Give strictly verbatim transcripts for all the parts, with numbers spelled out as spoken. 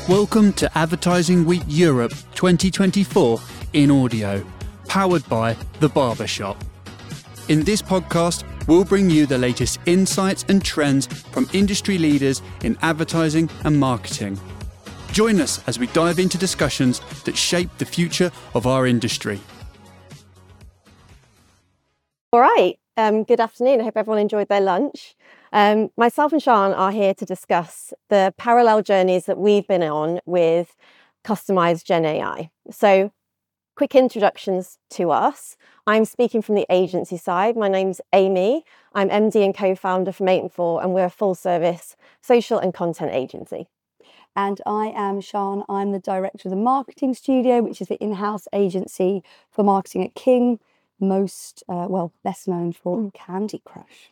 Welcome to Advertising Week Europe twenty twenty-four in audio, powered by The Barbershop. In this podcast, we'll bring you the latest insights and trends from industry leaders in advertising and marketing. Join us as we dive into discussions that shape the future of our industry. All right, um, good afternoon. I hope everyone enjoyed their lunch. Um, myself and Sean are here to discuss the parallel journeys that we've been on with Customised Gen A I. So, quick introductions to us. I'm speaking from the agency side. My name's Amy. I'm M D and co-founder from eight and four, and we're a full-service social and content agency. And I am Sean. I'm the director of the marketing studio, which is the in-house agency for marketing at King, most, uh, well, best known for mm. Candy Crush.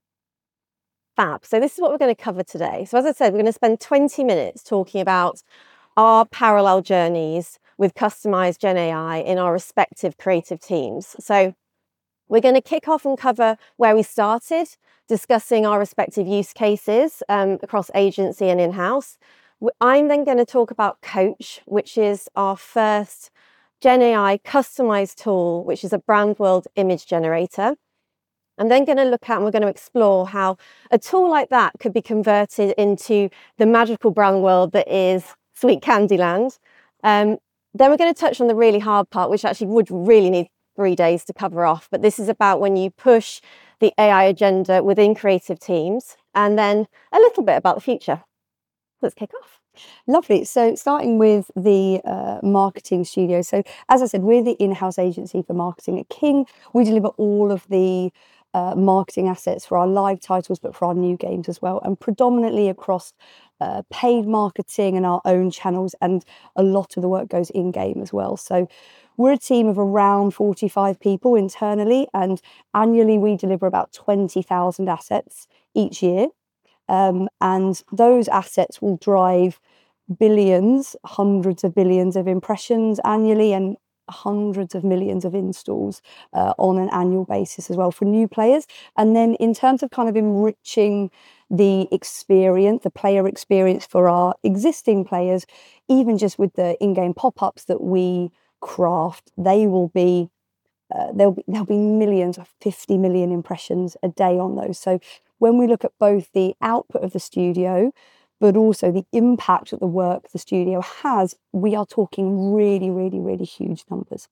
Fab. So this is what we're going to cover today. So as I said, we're going to spend twenty minutes talking about our parallel journeys with Customised Gen A I in our respective creative teams. So we're going to kick off and cover where we started, discussing our respective use cases um, across agency and in-house. I'm then going to talk about Coach, which is our first Gen A I customized tool, which is a brand world image generator. I'm then going to look at and we're going to explore how a tool like that could be converted into the magical brand world that is Sweet Candyland. Um, then we're going to touch on the really hard part, which actually would really need three days to cover off. But this is about when you push the A I agenda within creative teams, and then a little bit about the future. Let's kick off. Lovely. So starting with the uh, marketing studio. So as I said, we're the in-house agency for marketing at King. We deliver all of the uh, marketing assets for our live titles, but for our new games as well, and predominantly across uh, paid marketing and our own channels. And a lot of the work goes in-game as well. So we're a team of around forty-five people internally, and annually we deliver about twenty thousand assets each year. Um, and those assets will drive billions, hundreds of billions of impressions annually, and hundreds of millions of installs uh, on an annual basis as well for new players. And then in terms of kind of enriching the experience, the player experience for our existing players, even just with the in-game pop-ups that we craft, they will be Uh, there'll be there'll be millions of fifty million impressions a day on those. So when we look at both the output of the studio, but also the impact that the work the studio has, we are talking really, really, really huge numbers.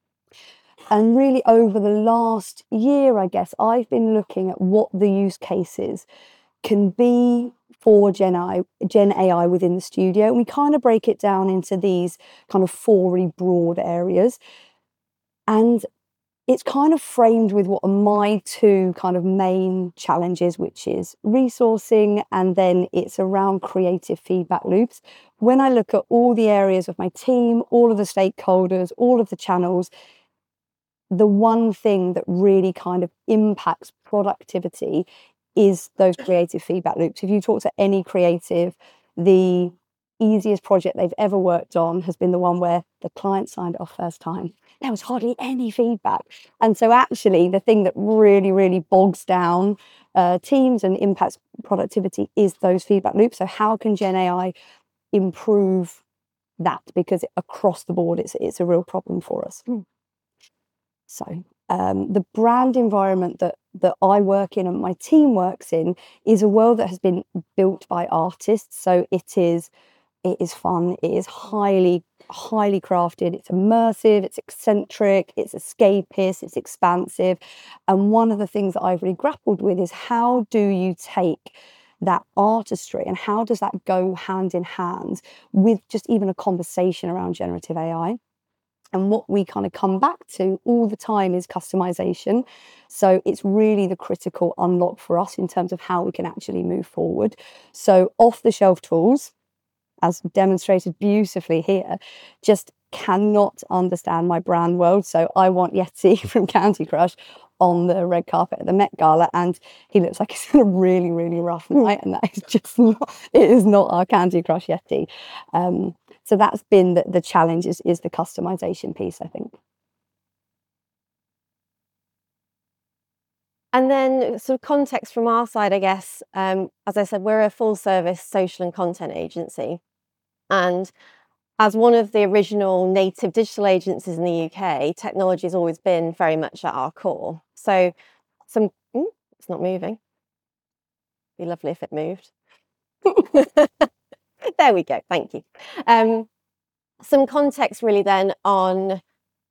And really over the last year, I guess, I've been looking at what the use cases can be for Gen A I, Gen A I within the studio. And we kind of break it down into these kind of four really broad areas. And it's kind of framed with what are my two kind of main challenges, which is resourcing, and then it's around creative feedback loops. When I look at all the areas of my team, all of the stakeholders, all of the channels, the one thing that really kind of impacts productivity is those creative feedback loops. If you talk to any creative, the easiest project they've ever worked on has been the one where the client signed it off first time. There was hardly any feedback. And so actually the thing that really, really bogs down uh, teams and impacts productivity is those feedback loops. So how can Gen A I improve that? Because across the board, it's, it's a real problem for us. Mm. So um, the brand environment that, that I work in and my team works in is a world that has been built by artists. So it is It is fun. It is highly, highly crafted. It's immersive. It's eccentric. It's escapist. It's expansive. And one of the things that I've really grappled with is how do you take that artistry and how does that go hand in hand with just even a conversation around generative A I? And what we kind of come back to all the time is customization. So it's really the critical unlock for us in terms of how we can actually move forward. So off-the-shelf tools, as demonstrated beautifully here, just cannot understand my brand world. So I want Yeti from Candy Crush on the red carpet at the Met Gala, and he looks like he's had a really, really rough night, and that is just not, it is not our Candy Crush Yeti. Um, so that's been the, the challenge is, is the customization piece, I think. And then sort of context from our side, I guess, um, as I said, we're a full service social and content agency. And as one of the original native digital agencies in the U K, technology has always been very much at our core. So some, ooh, it's not moving. Be lovely if it moved. There we go, thank you. Um, some context really then on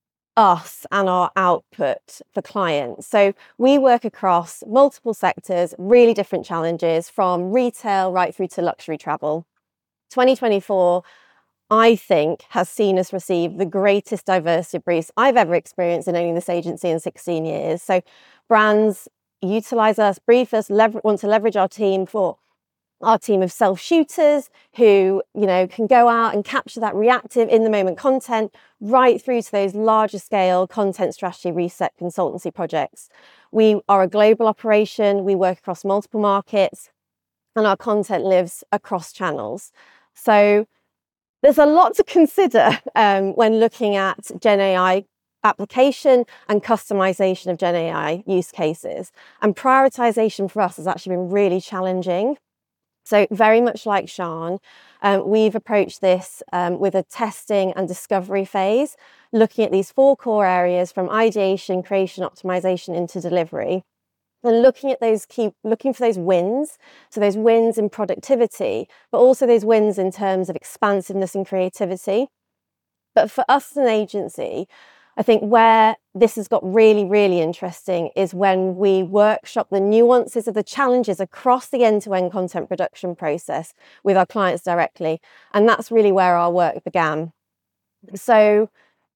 us and our output for clients. So we work across multiple sectors, really different challenges, from retail right through to luxury travel. twenty twenty-four, I think, has seen us receive the greatest diversity of briefs I've ever experienced in owning this agency in sixteen years. So brands utilize us, brief us, lever- want to leverage our team for our team of self-shooters who, you know, can go out and capture that reactive in-the-moment content, right through to those larger scale content strategy reset consultancy projects. We are a global operation. We work across multiple markets, and our content lives across channels. So there's a lot to consider um, when looking at Gen A I application and customization of Gen A I use cases. And prioritization for us has actually been really challenging. So very much like Sian, um, we've approached this um, with a testing and discovery phase, looking at these four core areas from ideation, creation, optimization into delivery. And looking at those key, looking for those wins, so those wins in productivity, but also those wins in terms of expansiveness and creativity. But for us as an agency, I think where this has got really, really interesting is when we workshop the nuances of the challenges across the end-to-end content production process with our clients directly. And that's really where our work began. So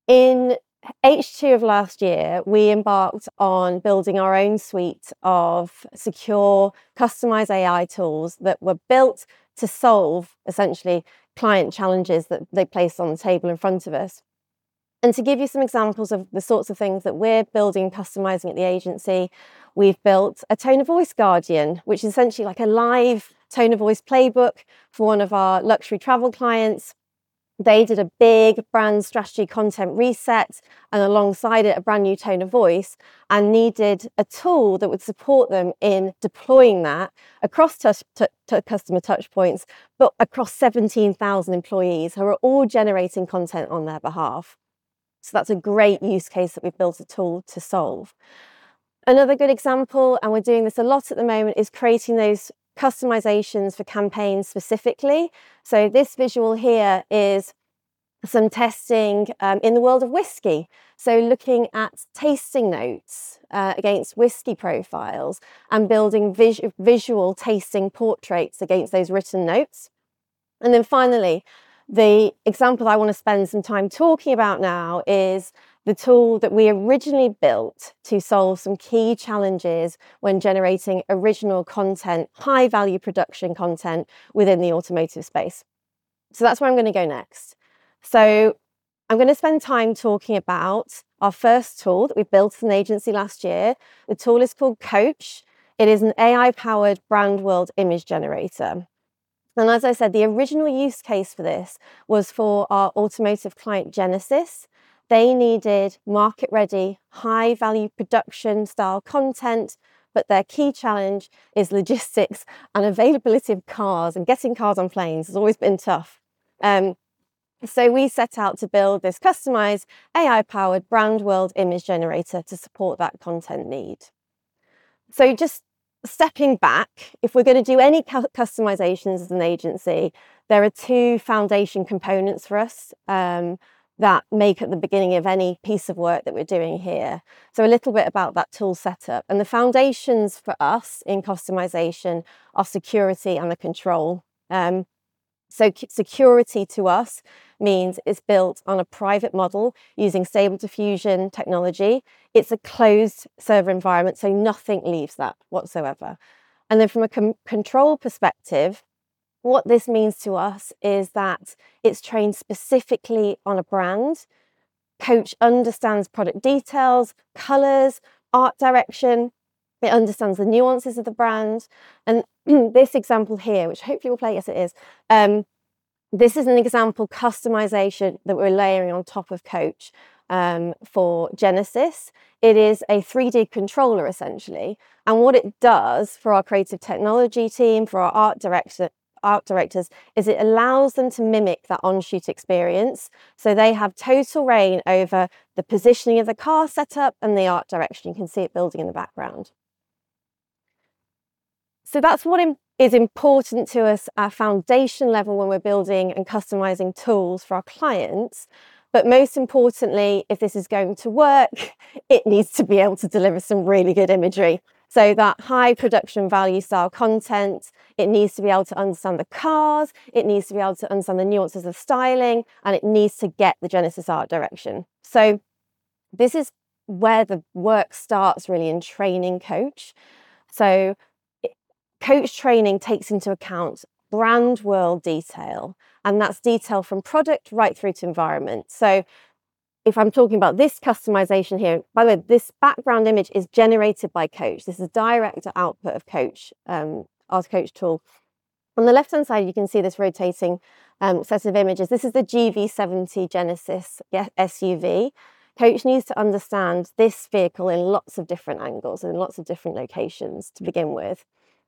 in H two of last year, we embarked on building our own suite of secure, customized A I tools that were built to solve essentially client challenges that they placed on the table in front of us. And to give you some examples of the sorts of things that we're building and customizing at the agency, we've built a tone of voice guardian, which is essentially like a live tone of voice playbook for one of our luxury travel clients. They did a big brand strategy content reset, and alongside it, a brand new tone of voice, and needed a tool that would support them in deploying that across touch, t- t- customer touch points, but across seventeen thousand employees who are all generating content on their behalf. So that's a great use case that we've built a tool to solve. Another good example, and we're doing this a lot at the moment, is creating those customizations for campaigns specifically. So this visual here is some testing um, in the world of whiskey. So looking at tasting notes uh, against whiskey profiles and building vis- visual tasting portraits against those written notes. And then finally, the example I want to spend some time talking about now is the tool that we originally built to solve some key challenges when generating original content, high value production content within the automotive space. So that's where I'm going to go next. So I'm going to spend time talking about our first tool that we built as an agency last year. The tool is called Coach. It is an A I-powered brand world image generator. And as I said, the original use case for this was for our automotive client Genesis. They needed market-ready, high-value production-style content, but their key challenge is logistics and availability of cars, and getting cars on planes has always been tough. Um, so we set out to build this customized A I-powered brand world image generator to support that content need. So just stepping back, if we're going to do any cu- customizations as an agency, there are two foundation components for us um, that make at the beginning of any piece of work that we're doing here. So a little bit about that tool setup. And the foundations for us in customization are security and the control. Um, so c- security to us means it's built on a private model using Stable Diffusion technology. It's a closed server environment, so nothing leaves that whatsoever. And then from a com- control perspective, what this means to us is that it's trained specifically on a brand. Coach understands product details, colours, art direction. It understands the nuances of the brand. And this example here, which hopefully will play, yes it is, um, this is an example customization that we're layering on top of Coach um, for Genesis. It is a three D controller essentially. And what it does for our creative technology team, for our art director, art directors is it allows them to mimic that on-shoot experience. So they have total reign over the positioning of the car setup and the art direction. You can see it building in the background. So that's what is important to us at foundation level when we're building and customizing tools for our clients. But most importantly, if this is going to work, it needs to be able to deliver some really good imagery. So that high production value style content, it needs to be able to understand the cars, it needs to be able to understand the nuances of styling, and it needs to get the Genesis art direction. So this is where the work starts really in training Coach. So Coach training takes into account brand world detail, and that's detail from product right through to environment. So if I'm talking about this customization here, by the way, this background image is generated by Coach. This is direct output of Coach, um, our Coach tool. On the left-hand side, you can see this rotating um, set of images. This is the G V seventy Genesis S U V. Coach needs to understand this vehicle in lots of different angles and in lots of different locations to begin with.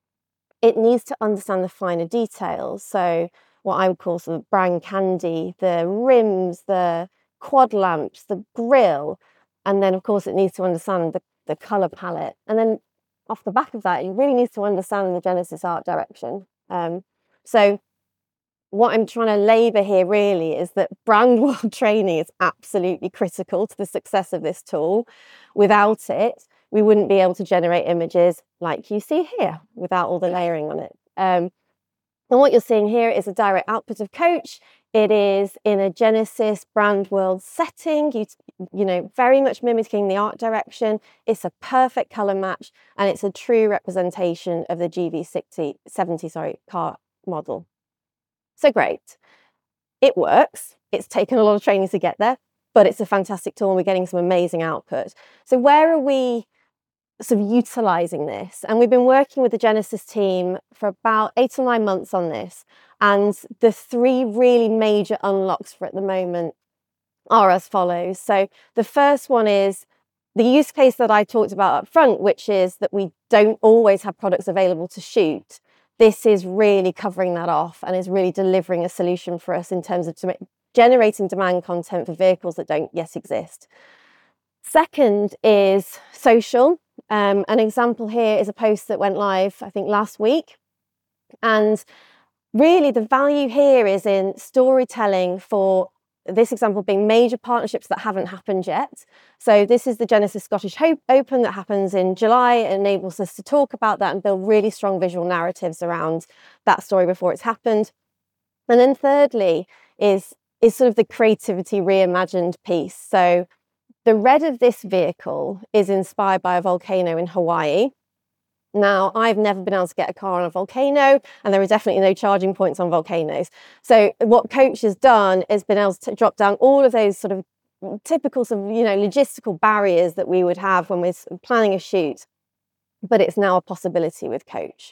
It needs to understand the finer details. So what I would call sort of brown candy, the rims, the quad lamps, the grille, and then of course it needs to understand the, the colour palette. And then off the back of that, it really needs to understand the Genesis art direction. Um, so what I'm trying to labour here really is that brand world training is absolutely critical to the success of this tool. Without it, we wouldn't be able to generate images like you see here without all the layering on it. Um, and what you're seeing here is a direct output of Coach. It is in a Genesis brand world setting, you, you know, very much mimicking the art direction. It's a perfect colour match, and it's a true representation of the G V seventy sorry, car model. So great. It works. It's taken a lot of training to get there, but it's a fantastic tool and we're getting some amazing output. So where are we sort of utilising this? And we've been working with the Genesis team for about eight or nine months on this. And the three really major unlocks for at the moment are as follows. So the first one is the use case that I talked about up front, which is that we don't always have products available to shoot. This is really covering that off and is really delivering a solution for us in terms of generating demand content for vehicles that don't yet exist. Second is social. Um, an example here is a post that went live, I think, last week. And really the value here is in storytelling for this example being major partnerships that haven't happened yet. So this is the Genesis Scottish Hope Open that happens in July. It enables us to talk about that and build really strong visual narratives around that story before it's happened. And then thirdly is, is sort of the creativity reimagined piece. So the red of this vehicle is inspired by a volcano in Hawaii. Now, I've never been able to get a car on a volcano, and there are definitely no charging points on volcanoes. So what Coach has done is been able to drop down all of those sort of typical sort of, you know, logistical barriers that we would have when we're planning a shoot, but it's now a possibility with Coach.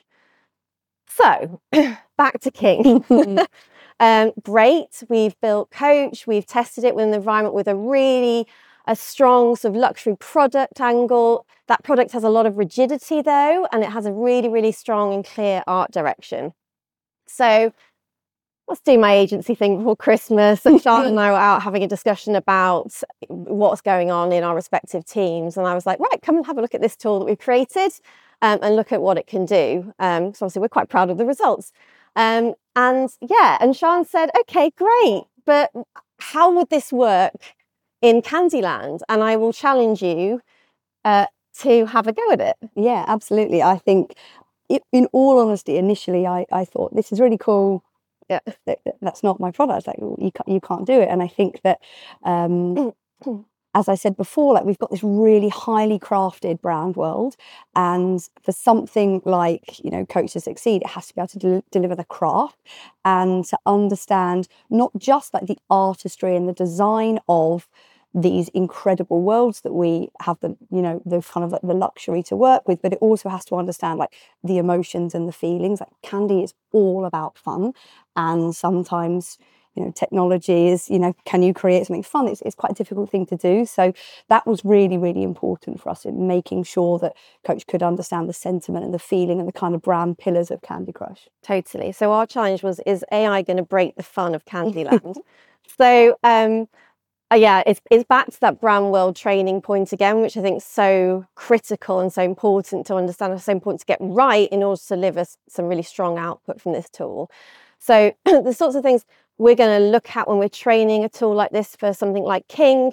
So back to King. um, great, we've built Coach, we've tested it within the environment with a really a strong sort of luxury product angle. That product has a lot of rigidity though, and it has a really, really strong and clear art direction. So let's do my agency thing before Christmas. And Charlotte and I were out having a discussion about what's going on in our respective teams. And I was like, right, come and have a look at this tool that we've created um, and look at what it can do. Um, so obviously we're quite proud of the results. Um, and yeah, and Sian said, okay, great, but how would this work in Candyland? And I will challenge you uh, to have a go at it. Yeah, absolutely. I think, it, in all honesty, initially I, I thought this is really cool. Yeah, that, that's not my product. Like you can't, you can't do it. And I think that, um, as I said before, like we've got this really highly crafted brand world, and for something like, you know, Coach to succeed, it has to be able to de- deliver the craft and to understand not just like the artistry and the design of these incredible worlds that we have the, you know, the kind of like the luxury to work with, but it also has to understand like the emotions and the feelings. Like Candy is all about fun, and sometimes you know, technology is, you know, can you create something fun? It's, it's quite a difficult thing to do. So that was really, really important for us in making sure that Coach could understand the sentiment and the feeling and the kind of brand pillars of Candy Crush. Totally. So our challenge was, is A I going to break the fun of Candyland? so, um, Uh, yeah, it's, it's back to that brand world training point again, which I think is so critical and so important to understand, and so important to get right in order to deliver some really strong output from this tool. So the sorts of things we're going to look at when we're training a tool like this for something like King.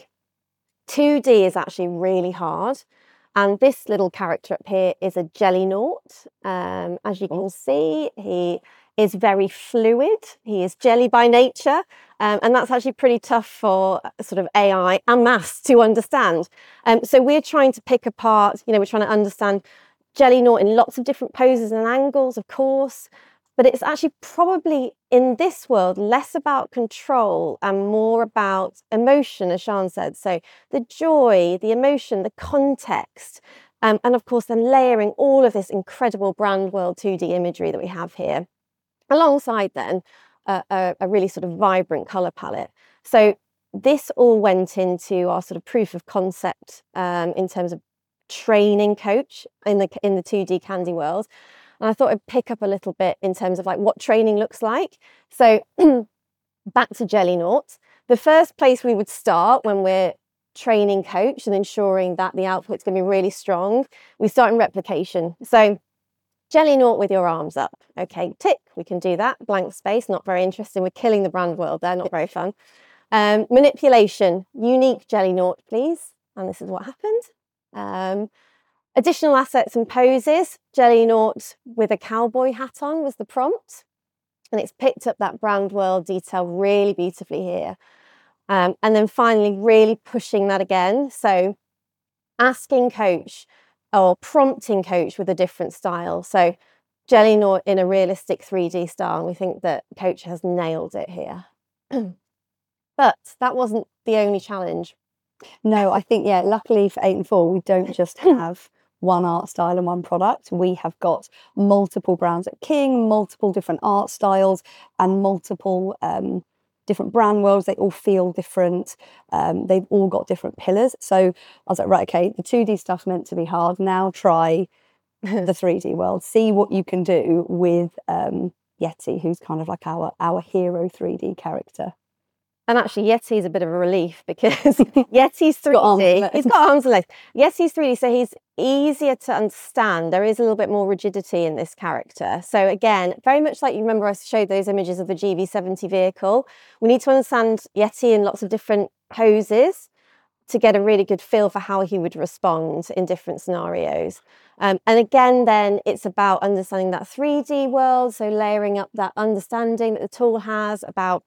two D is actually really hard. And this little character up here is a Jellynaut. Um, as you can see, he is very fluid. He is jelly by nature. Um, and that's actually pretty tough for sort of A I and maths to understand. Um, so we're trying to pick apart, you know, we're trying to understand Jellynaut in lots of different poses and angles, of course. But it's actually probably in this world less about control and more about emotion, as Sian said. So the joy, the emotion, the context, um, and of course then layering all of this incredible brand world two D imagery that we have here, alongside then uh, a, a really sort of vibrant colour palette. So this all went into our sort of proof of concept um, in terms of training Coach in the in the two D candy world. And I thought I'd pick up a little bit in terms of like what training looks like. So back to Jellynaut. The first place we would start when we're training Coach and ensuring that the output's going to be really strong, we start in replication. So Jellynaut with your arms up. Okay, tick, we can do that. Blank space, not very interesting. We're killing the brand world there, not very fun. Um, manipulation, unique Jellynaut, please. And this is what happened. Um, Additional assets and poses, Jellynaut with a cowboy hat on was the prompt. And it's picked up that brand world detail really beautifully here. Um, and then finally, really pushing that again. So asking Coach or prompting Coach with a different style. So Jellynaut in a realistic three D style. And we think that Coach has nailed it here. But that wasn't the only challenge. No, I think, yeah, luckily for eight and four, we don't just have one art style and one product. We have got multiple brands at King, multiple different art styles and multiple um, different brand worlds. They all feel different. Um, they've all got different pillars. So I was like, right, okay, the two D stuff's meant to be hard. Now try the three D world. See what you can do with um, Yeti, who's kind of like our, our hero three D character. And actually, Yeti is a bit of a relief because Yeti's three D. He's got arms and legs. Yeti's three D, so he's easier to understand. There is a little bit more rigidity in this character. So again, very much like you remember I showed those images of the G V seventy vehicle. We need to understand Yeti in lots of different poses to get a really good feel for how he would respond in different scenarios. Um, and again, then it's about understanding that three D world. So layering up that understanding that the tool has about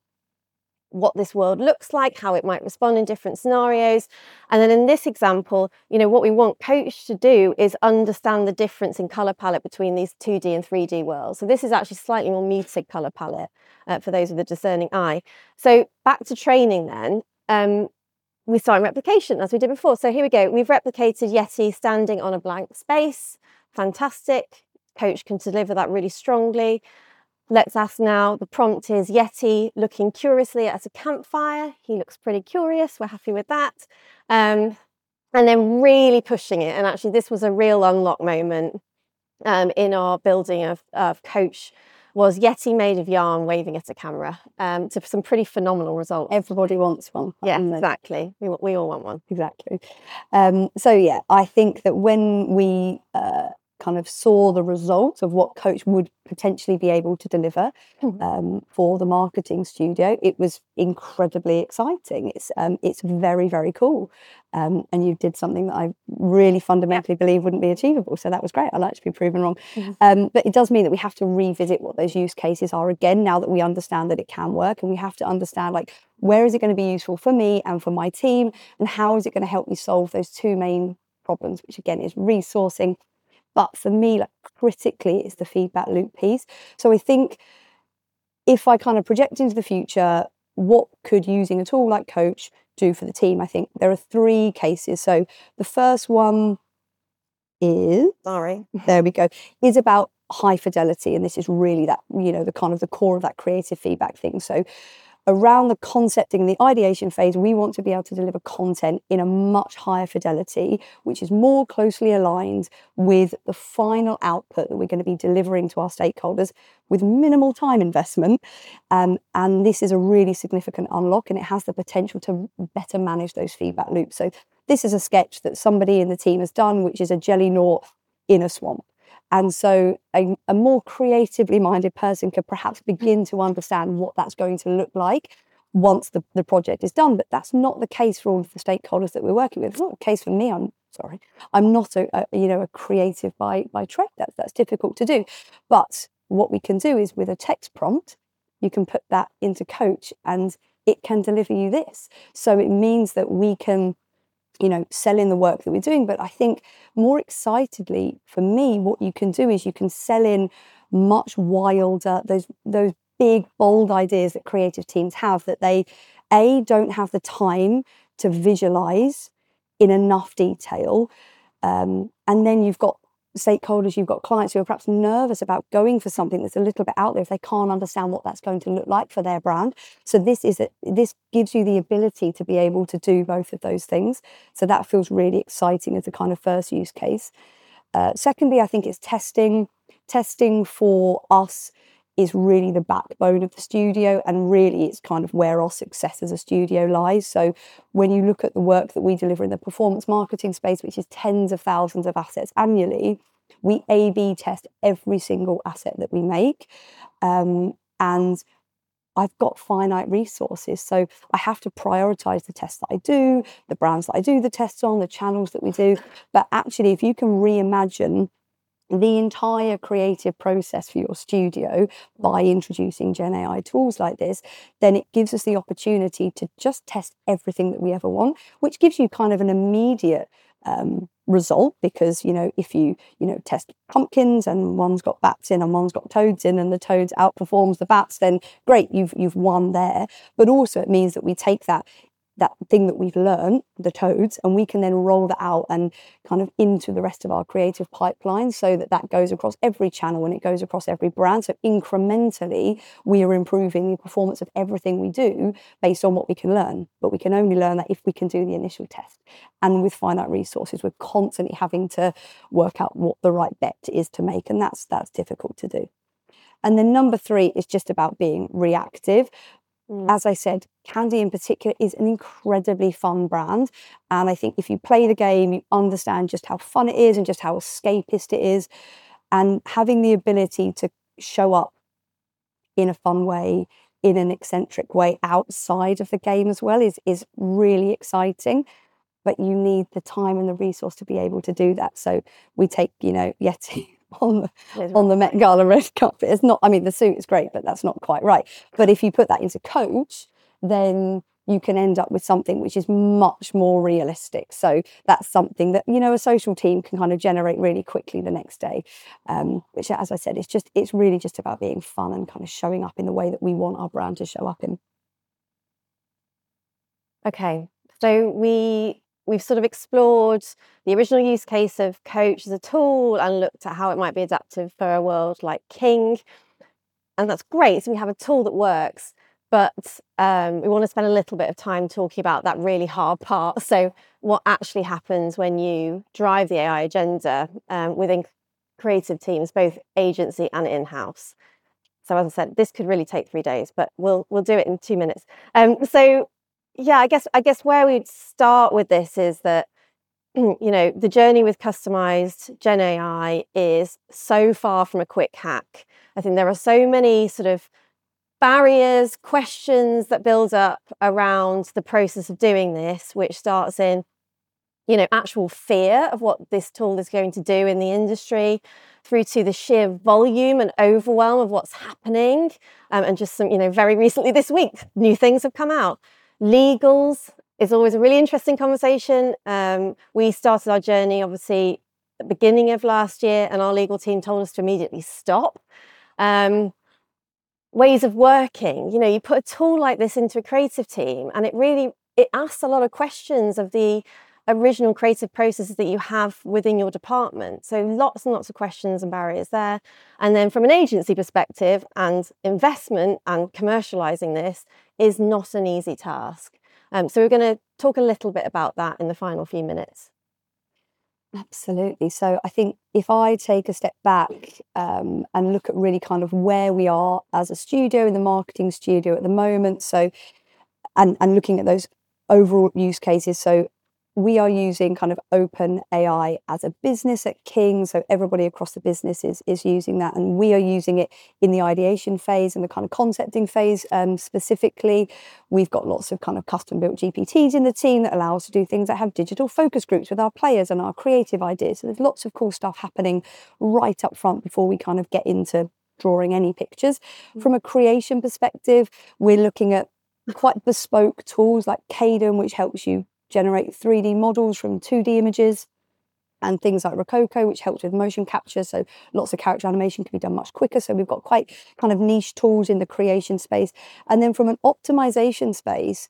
what this world looks like, how it might respond in different scenarios. And then in this example, you know, what we want Coach to do is understand the difference in colour palette between these two D and three D worlds. So this is actually slightly more muted colour palette uh, for those with a discerning eye. So back to training then, um, we start in replication as we did before. So here we go. We've replicated Yeti standing on a blank space. Fantastic. Coach can deliver that really strongly. Let's ask now, the prompt is Yeti looking curiously at a campfire. He looks pretty curious. We're happy with that. Um, and then really pushing it. And actually, this was a real unlock moment um, in our building of, of Coach, was Yeti made of yarn waving at a camera um, to some pretty phenomenal results. Everybody wants one. Yeah, exactly. We, we all want one. Exactly. Um, so, yeah, I think that when we... Uh, kind of saw the results of what Coach would potentially be able to deliver um, for the marketing studio, it was incredibly exciting. It's um, it's very, very cool. Um, and you did something that I really fundamentally yeah. believe wouldn't be achievable. So that was great. I like to be proven wrong. Mm-hmm. Um, but it does mean that we have to revisit what those use cases are again, now that we understand that it can work. And we have to understand, like, where is it going to be useful for me and for my team? And how is it going to help me solve those two main problems, which again is resourcing. But for me, like critically, it's the feedback loop piece. So I think if I kind of project into the future, what could using a tool like Coach do for the team? I think there are three cases. So the first one is, sorry, there we go, is about high fidelity. And this is really that, you know, the kind of the core of that creative feedback thing. So around the concepting, the ideation phase, we want to be able to deliver content in a much higher fidelity, which is more closely aligned with the final output that we're going to be delivering to our stakeholders with minimal time investment. Um, and this is a really significant unlock, and it has the potential to better manage those feedback loops. So this is a sketch that somebody in the team has done, which is a jelly knot in a swamp. And so a, a more creatively minded person could perhaps begin to understand what that's going to look like once the, the project is done. But that's not the case for all of the stakeholders that we're working with. It's not the case for me. I'm sorry. I'm not a, a you know a creative by by trade. That's that's difficult to do. But what we can do is with a text prompt, you can put that into Coach and it can deliver you this. So it means that we can, you know, sell in the work that we're doing. But I think more excitedly for me, what you can do is you can sell in much wilder, those those big, bold ideas that creative teams have that they, A, don't have the time to visualize in enough detail. Um, and then you've got stakeholders, you've got clients who are perhaps nervous about going for something that's a little bit out there if they can't understand what that's going to look like for their brand. So this is a, this gives you the ability to be able to do both of those things. So that feels really exciting as a kind of first use case. Uh, secondly, I think it's testing. Testing for us is really the backbone of the studio, and really it's kind of where our success as a studio lies. So when you look at the work that we deliver in the performance marketing space, which is tens of thousands of assets annually, we A B test every single asset that we make. Um, and I've got finite resources, so I have to prioritize the tests that I do, the brands that I do the tests on, the channels that we do. But actually, if you can reimagine the entire creative process for your studio by introducing Gen A I tools like this, then it gives us the opportunity to just test everything that we ever want, which gives you kind of an immediate um, result. Because, you know, if you, you know, test pumpkins and one's got bats in and one's got toads in and the toads outperforms the bats, then great, you've you've won there. But also it means that we take that that thing that we've learned, the toads, and we can then roll that out and kind of into the rest of our creative pipeline, so that that goes across every channel and it goes across every brand. So incrementally, we are improving the performance of everything we do based on what we can learn. But we can only learn that if we can do the initial test. And with finite resources, we're constantly having to work out what the right bet is to make, and that's that's difficult to do. And then number three is just about being reactive. As I said, Candy in particular is an incredibly fun brand. And I think if you play the game, you understand just how fun it is and just how escapist it is. And having the ability to show up in a fun way, in an eccentric way outside of the game as well is, is really exciting. But you need the time and the resource to be able to do that. So we take, you know, Yeti on the, on the Met Gala red carpet. It's not, I mean, the suit is great, but that's not quite right. But if you put that into Coach, then you can end up with something which is much more realistic. So that's something that, you know, a social team can kind of generate really quickly the next day. Um, which, as I said, it's just, it's really just about being fun and kind of showing up in the way that we want our brand to show up in. Okay, so we we've sort of explored the original use case of Coach as a tool and looked at how it might be adaptive for a world like King. And that's great. So we have a tool that works, but um, we want to spend a little bit of time talking about that really hard part. So what actually happens when you drive the A I agenda um, within creative teams, both agency and in-house. So as I said, this could really take three days, but we'll we'll do it in two minutes. Um, so yeah, I guess I guess where we'd start with this is that, you know, the journey with customized Gen A I is so far from a quick hack. I think there are so many sort of barriers, questions that build up around the process of doing this, which starts in, you know, actual fear of what this tool is going to do in the industry, through to the sheer volume and overwhelm of what's happening. Um, and just some, you know, very recently this week, new things have come out. Legals is always a really interesting conversation. Um, we started our journey, obviously, at the beginning of last year, and our legal team told us to immediately stop. Um, ways of working, you know, you put a tool like this into a creative team, and it really, it asks a lot of questions of the original creative processes that you have within your department. So lots and lots of questions and barriers there. And then from an agency perspective and investment and commercializing this, is not an easy task. Um, so we're going to talk a little bit about that in the final few minutes. Absolutely. So I think if I take a step back um, and look at really kind of where we are as a studio, in the marketing studio at the moment, so and, and looking at those overall use cases. So we are using kind of open A I as a business at King. So everybody across the business is, is using that. And we are using it in the ideation phase and the kind of concepting phase um, specifically. We've got lots of kind of custom built G P Ts in the team that allow us to do things that have digital focus groups with our players and our creative ideas. So there's lots of cool stuff happening right up front before we kind of get into drawing any pictures. Mm-hmm. From a creation perspective, we're looking at quite bespoke tools like Caden, which helps you generate three D models from two D images, and things like Rococo, which helps with motion capture. So lots of character animation can be done much quicker. So we've got quite kind of niche tools in the creation space. And then from an optimization space,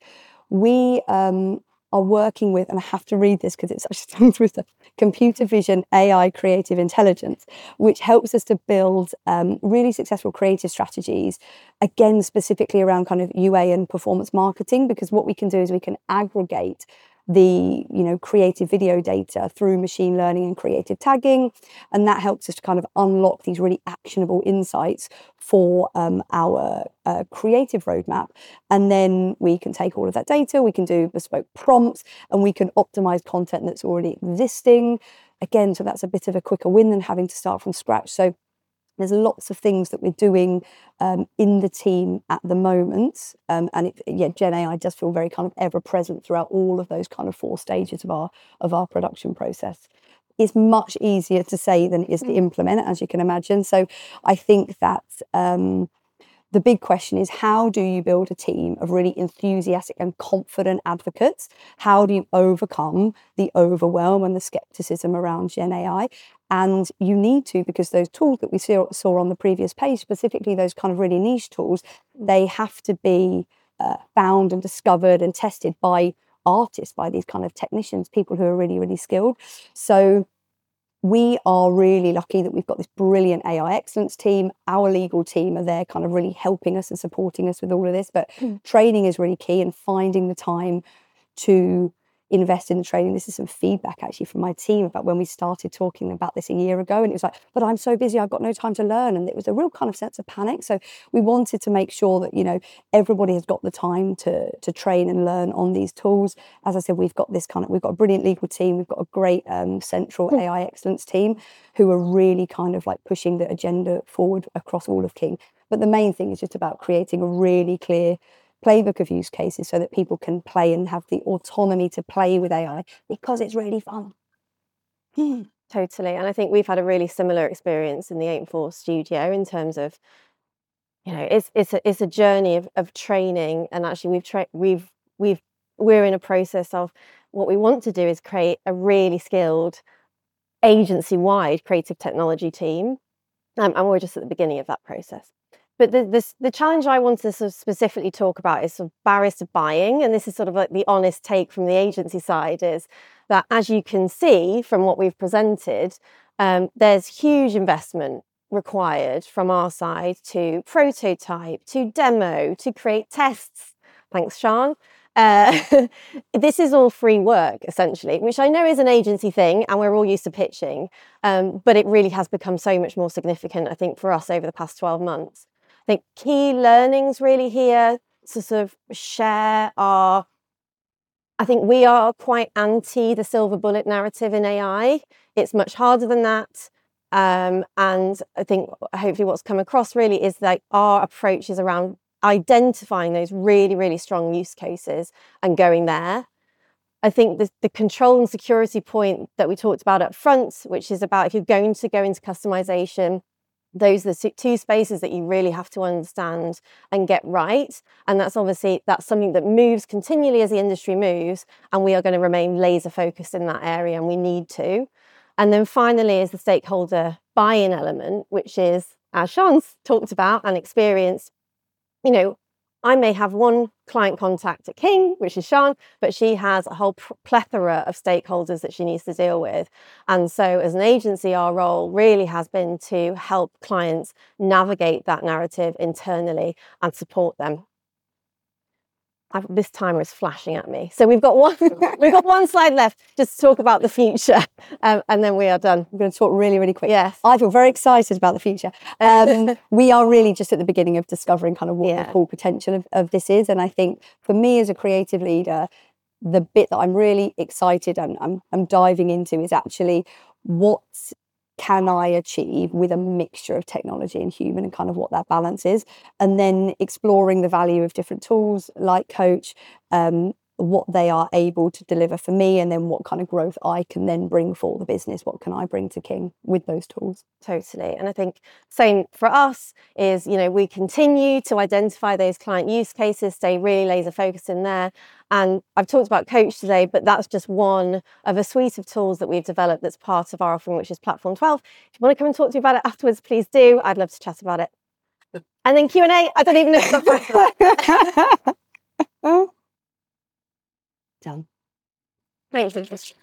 we um, are working with, and I have to read this because it's such a tongue twister, computer vision A I creative intelligence, which helps us to build um, really successful creative strategies, again, specifically around kind of U A and performance marketing, because what we can do is we can aggregate the you know creative video data through machine learning and creative tagging, and that helps us to kind of unlock these really actionable insights for um, our uh, creative roadmap. And then we can take all of that data, we can do bespoke prompts, and we can optimize content that's already existing. Again, so that's a bit of a quicker win than having to start from scratch. So there's lots of things that we're doing um, in the team at the moment. Um, and it, yeah, Gen A I does feel very kind of ever present throughout all of those kind of four stages of our of our production process. It's much easier to say than it is to implement, as you can imagine. So I think that um, the big question is, how do you build a team of really enthusiastic and confident advocates? How do you overcome the overwhelm and the skepticism around Gen A I? And you need to, because those tools that we saw, saw on the previous page, specifically those kind of really niche tools, they have to be uh, found and discovered and tested by artists, by these kind of technicians, people who are really, really skilled. So we are really lucky that we've got this brilliant A I excellence team. Our legal team are there kind of really helping us and supporting us with all of this. But mm. training is really key, and finding the time to invest in the training. This is some feedback actually from my team about when we started talking about this a year ago, and it was like, but I'm so busy, I've got no time to learn. And it was a real kind of sense of panic. So we wanted to make sure that, you know, everybody has got the time to to train and learn on these tools. As I said, we've got this kind of, we've got a brilliant legal team, we've got a great um, central mm. A I excellence team who are really kind of like pushing the agenda forward across all of King. But the main thing is just about creating a really clear playbook of use cases so that people can play and have the autonomy to play with A I, because it's really fun. Totally. And I think we've had a really similar experience in the eight four studio in terms of, you know, it's it's a, it's a journey of, of training. And actually we've tra- we've we've we're in a process of, what we want to do is create a really skilled agency-wide creative technology team. Um, and we're just at the beginning of that process. But the, this, the challenge I want to sort of specifically talk about is sort of barriers to buying. And this is sort of like the honest take from the agency side, is that, as you can see from what we've presented, um, there's huge investment required from our side to prototype, to demo, to create tests. Thanks, Sean. Uh, this is all free work, essentially, which I know is an agency thing and we're all used to pitching, um, but it really has become so much more significant, I think, for us over the past twelve months. I think key learnings really here to sort of share are, I think we are quite anti the silver bullet narrative in A I. It's much harder than that. Um, and I think hopefully what's come across really is that our approach is around identifying those really, really strong use cases and going there. I think the, the control and security point that we talked about up front, which is about, if you're going to go into customization, those are the two spaces that you really have to understand and get right. And that's obviously, that's something that moves continually as the industry moves, and we are going to remain laser focused in that area, and we need to. And then finally is the stakeholder buy-in element, which is, as Sean's talked about and experienced, you know, I may have one client contact at King, which is Sean, but she has a whole plethora of stakeholders that she needs to deal with. And so as an agency, our role really has been to help clients navigate that narrative internally and support them. I've, this timer is flashing at me. So we've got one we've got one slide left just to talk about the future, um, and then we are done. I'm going to talk really, really quick. Yes. I feel very excited about the future. Um, we are really just at the beginning of discovering kind of what Yeah. the full potential of, of this is. And I think for me as a creative leader, the bit that I'm really excited and I'm, I'm diving into is actually what can I achieve with a mixture of technology and human, and kind of what that balance is, and then exploring the value of different tools like Coach, um, what they are able to deliver for me, and then what kind of growth I can then bring for the business. What can I bring to King with those tools? Totally. And I think same for us is, you know, we continue to identify those client use cases, stay really laser focused in there. And I've talked about Coach today, but that's just one of a suite of tools that we've developed that's part of our offering, which is Platform twelve. If you want to come and talk to me about it afterwards, please do. I'd love to chat about it. And then Q and A, I don't even know. Done. Thanks.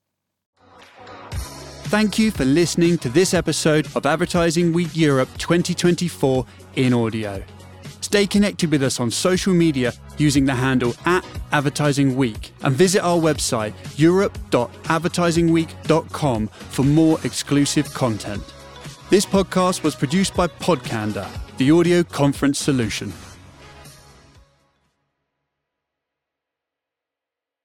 Thank you for listening to this episode of Advertising Week Europe twenty twenty-four in audio. Stay connected with us on social media using the handle at Advertising Week, and visit our website europe dot advertising week dot com for more exclusive content. This podcast was produced by Podcanda, the audio conference solution.